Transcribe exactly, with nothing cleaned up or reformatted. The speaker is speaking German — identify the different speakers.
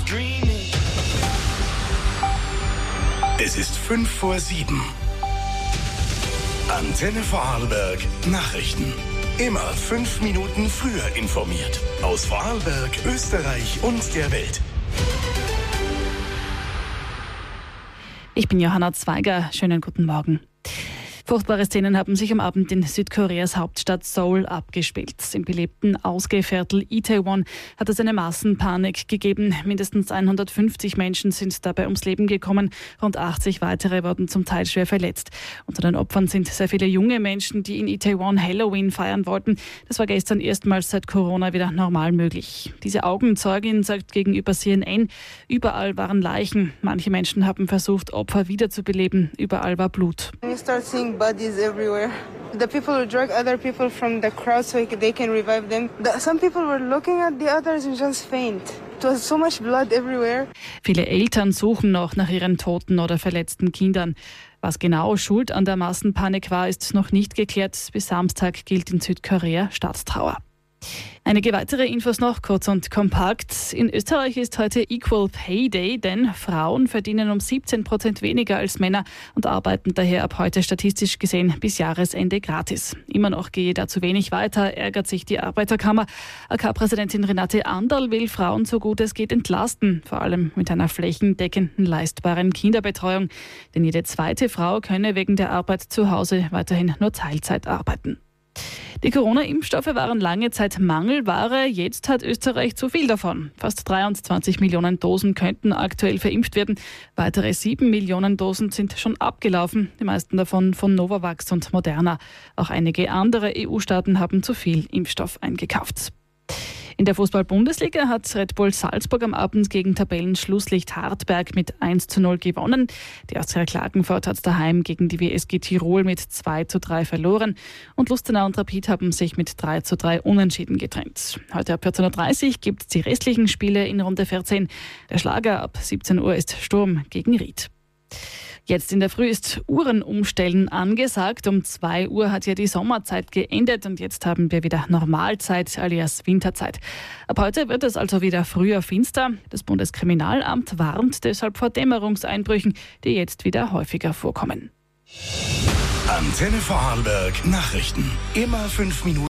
Speaker 1: Es ist fünf vor sieben. Antenne Vorarlberg Nachrichten. Immer fünf Minuten früher informiert. Aus Vorarlberg, Österreich und der Welt.
Speaker 2: Ich bin Johanna Zweiger. Schönen guten Morgen. Furchtbare Szenen haben sich am Abend in Südkoreas Hauptstadt Seoul abgespielt. Im belebten Ausgehviertel Itaewon hat es eine Massenpanik gegeben. Mindestens hundertfünfzig Menschen sind dabei ums Leben gekommen. Rund achtzig weitere wurden zum Teil schwer verletzt. Unter den Opfern sind sehr viele junge Menschen, die in Itaewon Halloween feiern wollten. Das war gestern erstmals seit Corona wieder normal möglich. Diese Augenzeugin sagt gegenüber C N N, überall waren Leichen. Manche Menschen haben versucht, Opfer wiederzubeleben. Überall war Blut.
Speaker 3: Bodies everywhere. The people will drag other people from the crowd so they can revive them. The, some people were looking at the others and just faint. It was so much blood everywhere.
Speaker 2: Viele Eltern suchen noch nach ihren toten oder verletzten Kindern. Was genau Schuld an der Massenpanik war, ist noch nicht geklärt. Bis Samstag gilt in Südkorea Staatstrauer. Einige weitere Infos noch, kurz und kompakt. In Österreich ist heute Equal Pay Day, denn Frauen verdienen um siebzehn Prozent weniger als Männer und arbeiten daher ab heute statistisch gesehen bis Jahresende gratis. Immer noch gehe da zu wenig weiter, ärgert sich die Arbeiterkammer. A K-Präsidentin Renate Anderl will Frauen so gut es geht entlasten, vor allem mit einer flächendeckenden leistbaren Kinderbetreuung. Denn jede zweite Frau könne wegen der Arbeit zu Hause weiterhin nur Teilzeit arbeiten. Die Corona-Impfstoffe waren lange Zeit Mangelware. Jetzt hat Österreich zu viel davon. Fast dreiundzwanzig Millionen Dosen könnten aktuell verimpft werden. Weitere sieben Millionen Dosen sind schon abgelaufen. Die meisten davon von Novavax und Moderna. Auch einige andere E U-Staaten haben zu viel Impfstoff eingekauft. In der Fußball-Bundesliga hat Red Bull Salzburg am Abend gegen Tabellenschlusslicht Hartberg mit eins zu null gewonnen. Die Austria Klagenfurt hat daheim gegen die W S G Tirol mit zwei zu drei verloren. Und Lustenau und Rapid haben sich mit drei zu drei unentschieden getrennt. Heute ab vierzehn Uhr dreißig gibt es die restlichen Spiele in Runde vierzehn. Der Schlager ab siebzehn Uhr ist Sturm gegen Ried. Jetzt in der Früh ist Uhrenumstellen angesagt. Um zwei Uhr hat ja die Sommerzeit geendet und jetzt haben wir wieder Normalzeit alias Winterzeit. Ab heute wird es also wieder früher finster. Das Bundeskriminalamt warnt deshalb vor Dämmerungseinbrüchen, die jetzt wieder häufiger vorkommen.
Speaker 1: Antenne Vorarlberg Nachrichten. Immer fünf Minuten.